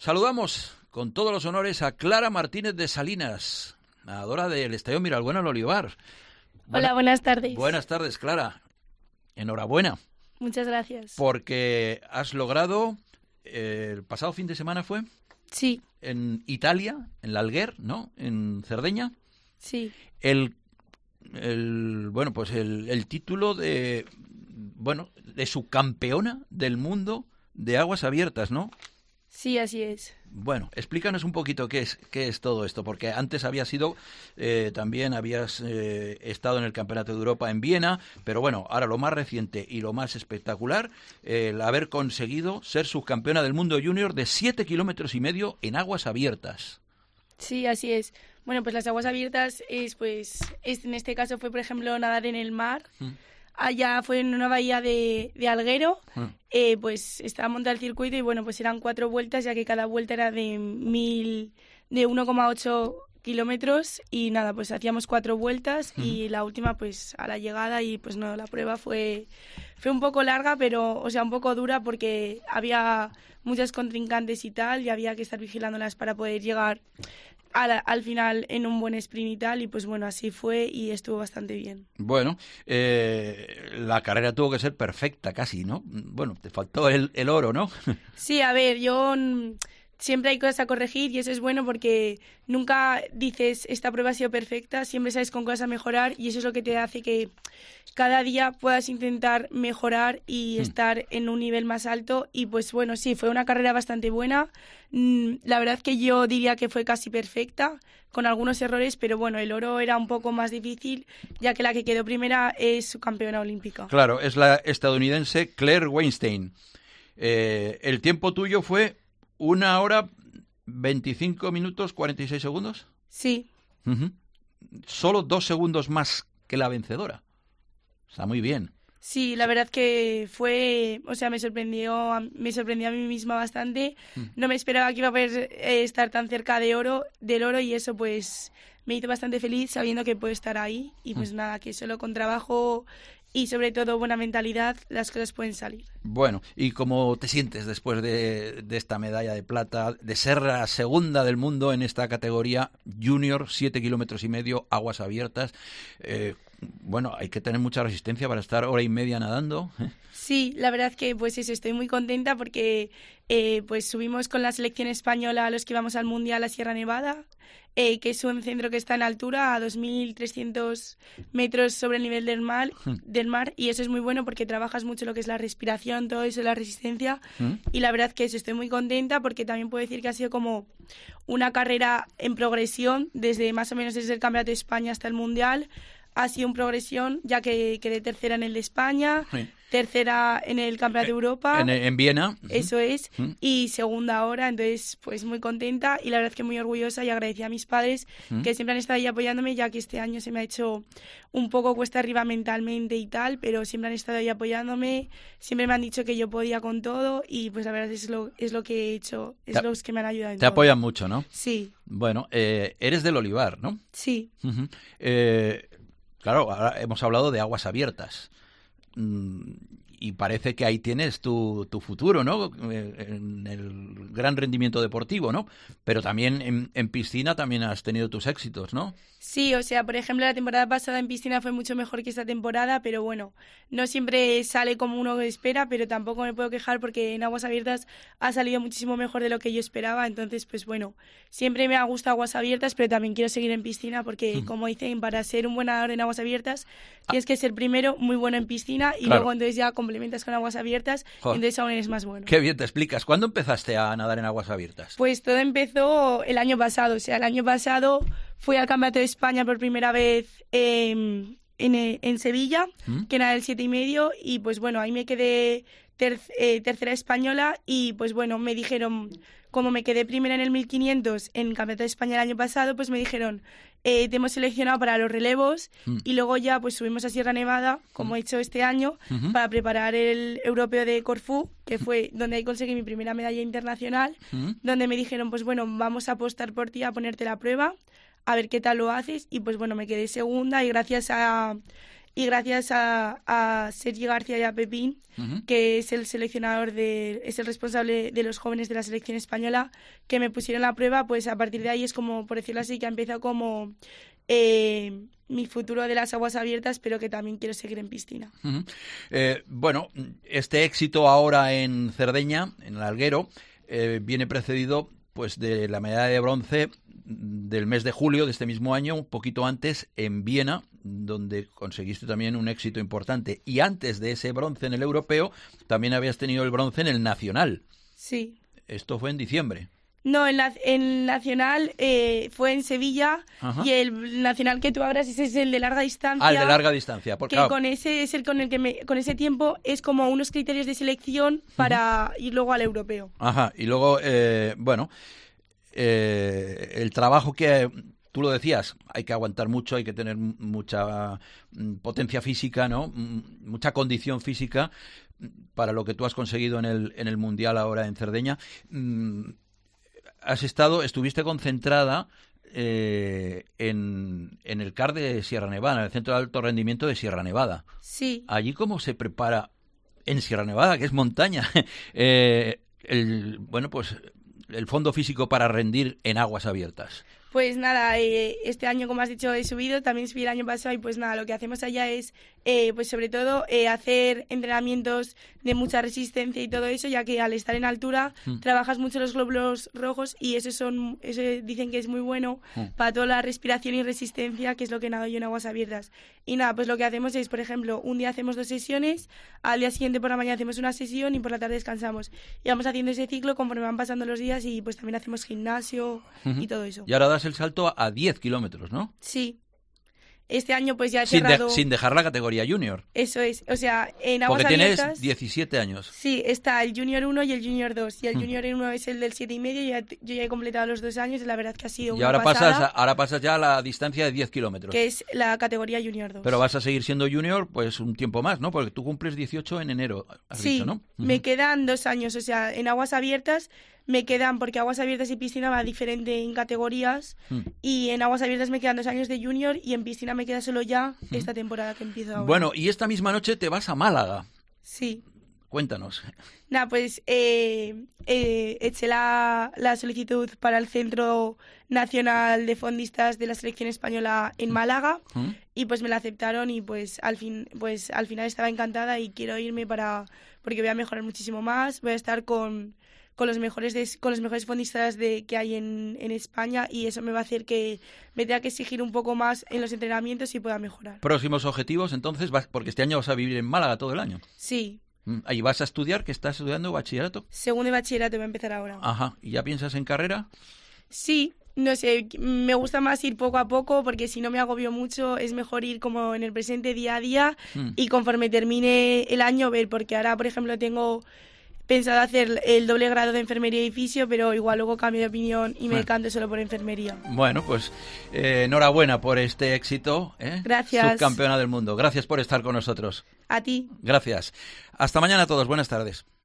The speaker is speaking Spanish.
Saludamos con todos los honores a Clara Martínez de Salinas, nadadora del Estadio Miralbuena en Olivar. Hola, buenas tardes. Buenas tardes, Clara. Enhorabuena. Muchas gracias. Porque has logrado, el pasado fin de semana fue, sí, en Italia, en la Alguer, ¿no? En Cerdeña. Sí. El título de subcampeona del mundo de aguas abiertas, ¿no? Sí, así es. Bueno, explícanos un poquito qué es todo esto, porque antes también habías estado en el Campeonato de Europa en Viena, pero bueno, ahora lo más reciente y lo más espectacular, el haber conseguido ser subcampeona del mundo junior de 7,5 kilómetros en aguas abiertas. Sí, así es. Bueno, pues las aguas abiertas en este caso fue, por ejemplo, nadar en el mar. Allá fue en una bahía de Alguero, pues estaba montado el circuito y bueno, pues eran 4 vueltas, ya que cada vuelta era de 1,8 kilómetros y nada, pues hacíamos 4 vueltas y la última pues a la llegada y pues no, la prueba fue un poco larga, pero o sea, un poco dura porque había muchas contrincantes y tal y había que estar vigilándolas para poder llegar al final en un buen sprint y tal, y pues bueno, así fue y estuvo bastante bien. Bueno, la carrera tuvo que ser perfecta casi, ¿no? Bueno, te faltó el oro, ¿no? Sí, a ver, siempre hay cosas a corregir y eso es bueno porque nunca dices esta prueba ha sido perfecta, siempre sabes con cosas a mejorar y eso es lo que te hace que cada día puedas intentar mejorar y estar en un nivel más alto y pues bueno, sí, fue una carrera bastante buena. La verdad que yo diría que fue casi perfecta, con algunos errores, pero bueno, el oro era un poco más difícil, ya que la que quedó primera es subcampeona olímpica. Claro, es la estadounidense Claire Weinstein. El tiempo tuyo fue 1 hora 25 minutos 46 segundos. Sí. Solo 2 segundos más que la vencedora. Está muy bien. Sí, la verdad que me sorprendió a mí misma bastante. No me esperaba que iba a poder estar tan cerca del oro y eso pues me hizo bastante feliz sabiendo que puedo estar ahí y pues nada, que solo con trabajo y sobre todo buena mentalidad las cosas pueden salir. Bueno, ¿y cómo te sientes después de esta medalla de plata, de ser la segunda del mundo en esta categoría junior, 7,5 kilómetros, aguas abiertas? Bueno, hay que tener mucha resistencia para estar 1 hora y media nadando. Sí, la verdad que pues eso, estoy muy contenta porque pues subimos con la selección española a los que íbamos al Mundial a Sierra Nevada, que es un centro que está en altura a 2.300 metros sobre el nivel del mar y eso es muy bueno porque trabajas mucho lo que es la respiración, todo eso, la resistencia y la verdad que eso, estoy muy contenta porque también puedo decir que ha sido como una carrera en progresión desde más o menos desde el Campeonato de España hasta el Mundial. Ha sido en progresión, ya que quedé tercera en el de España, tercera en el Campeonato de Europa. En Viena. Eso es, y segunda ahora, entonces pues muy contenta y la verdad que muy orgullosa y agradecida a mis padres que siempre han estado ahí apoyándome, ya que este año se me ha hecho un poco cuesta arriba mentalmente y tal, pero siempre han estado ahí apoyándome, siempre me han dicho que yo podía con todo y pues la verdad es lo que he hecho, es los que me han ayudado en Te todo. apoyan mucho, ¿no? Sí. Bueno, eres del Olivar, ¿no? Sí. Claro, ahora hemos hablado de aguas abiertas y parece que ahí tienes tu futuro, ¿no? En el gran rendimiento deportivo, ¿no? Pero también en piscina también has tenido tus éxitos, ¿no? Sí, o sea, por ejemplo, la temporada pasada en piscina fue mucho mejor que esta temporada, pero bueno, no siempre sale como uno espera, pero tampoco me puedo quejar porque en aguas abiertas ha salido muchísimo mejor de lo que yo esperaba, entonces, pues bueno, siempre me ha gustado aguas abiertas, pero también quiero seguir en piscina porque, como dicen, para ser un buen nadador en aguas abiertas tienes que ser primero muy bueno en piscina y luego entonces ya complementas con aguas abiertas y entonces aún eres más bueno. Qué bien te explicas. ¿Cuándo empezaste a nadar en aguas abiertas? Pues todo empezó el año pasado, o sea, el año pasado fui al Campeonato de España por primera vez en Sevilla, que era el 7,5 y pues bueno, ahí me quedé tercera española y pues bueno, me dijeron, como me quedé primera en el 1500 en el Campeonato de España el año pasado, pues me dijeron, te hemos seleccionado para los relevos y luego ya pues subimos a Sierra Nevada, como he hecho este año, para preparar el europeo de Corfú, que fue donde ahí conseguí mi primera medalla internacional, donde me dijeron, pues bueno, vamos a apostar por ti, a ponerte la prueba, a ver qué tal lo haces y pues bueno, me quedé segunda y gracias a y gracias a Sergi García y a Pepín, que es el seleccionador es el responsable de los jóvenes de la selección española, que me pusieron la prueba, pues a partir de ahí es como, por decirlo así, que ha empezado como mi futuro de las aguas abiertas, pero que también quiero seguir en piscina. Bueno, este éxito ahora en Cerdeña, en el Alguero, viene precedido pues de la medalla de bronce del mes de julio de este mismo año, un poquito antes, en Viena, donde conseguiste también un éxito importante. Y antes de ese bronce en el europeo, también habías tenido el bronce en el nacional. Sí. Esto fue en diciembre. No, en nacional fue en Sevilla. Ajá. Y el nacional que tú hablas ese es el de larga distancia. Ah, el de larga distancia. Porque, que con ese es el con el que con ese tiempo es como unos criterios de selección para ir luego al europeo. Ajá, y luego, bueno, el trabajo que... Tú lo decías, hay que aguantar mucho, hay que tener mucha potencia física, ¿no? Mucha condición física para lo que tú has conseguido en el Mundial ahora en Cerdeña. Estuviste concentrada en el CAR de Sierra Nevada, en el Centro de Alto Rendimiento de Sierra Nevada. Sí. Allí, ¿cómo se prepara en Sierra Nevada, que es montaña, bueno, pues el fondo físico para rendir en aguas abiertas? Pues nada, este año, como has dicho, he subido, también subí el año pasado y pues nada, lo que hacemos allá es, pues sobre todo, hacer entrenamientos de mucha resistencia y todo eso, ya que al estar en altura trabajas mucho los glóbulos rojos y eso dicen que es muy bueno para toda la respiración y resistencia, que es lo que nado yo en aguas abiertas. Y nada, pues lo que hacemos es, por ejemplo, un día hacemos 2 sesiones, al día siguiente por la mañana hacemos una sesión y por la tarde descansamos. Y vamos haciendo ese ciclo conforme van pasando los días y pues también hacemos gimnasio y todo eso. Y ahora das el salto a 10 kilómetros, ¿no? Sí. Este año pues ya he cerrado... Sin dejar la categoría junior. Eso es, o sea, en aguas abiertas... Porque tienes 17 años. Sí, está el Junior 1 y el Junior 2. Y el Junior 1 es el del 7,5. Yo ya he completado los 2 años y la verdad que ha sido una pasada. Ahora pasas ya a la distancia de 10 kilómetros. Que es la categoría Junior 2. Pero vas a seguir siendo Junior pues un tiempo más, ¿no? Porque tú cumples 18 en enero, has dicho, ¿no? Me quedan 2 años, o sea, en aguas abiertas... Me quedan, porque aguas abiertas y piscina va diferente en categorías, y en aguas abiertas me quedan 2 años de junior y en piscina me queda solo ya esta temporada que empiezo ahora. Bueno, y esta misma noche te vas a Málaga. Sí. Cuéntanos. Nada, pues eché la solicitud para el Centro Nacional de Fondistas de la Selección Española en Málaga y pues me la aceptaron y pues al final estaba encantada y quiero irme porque voy a mejorar muchísimo más, voy a estar con los mejores fondistas que hay en España y eso me va a hacer que me tenga que exigir un poco más en los entrenamientos y pueda mejorar. ¿Próximos objetivos entonces? Porque este año vas a vivir en Málaga todo el año. Sí. ¿Ahí vas a estudiar? ¿Qué estás estudiando? ¿Bachillerato? Segundo de bachillerato voy a empezar ahora. Ajá. ¿Y ya piensas en carrera? Sí. No sé, me gusta más ir poco a poco porque si no me agobio mucho es mejor ir como en el presente día a día y conforme termine el año ver, porque ahora por ejemplo tengo pensado hacer el doble grado de enfermería y fisio, pero igual luego cambio de opinión y me decanto solo por enfermería. Bueno, pues enhorabuena por este éxito. Gracias. Subcampeona del mundo. Gracias por estar con nosotros. A ti. Gracias. Hasta mañana a todos. Buenas tardes.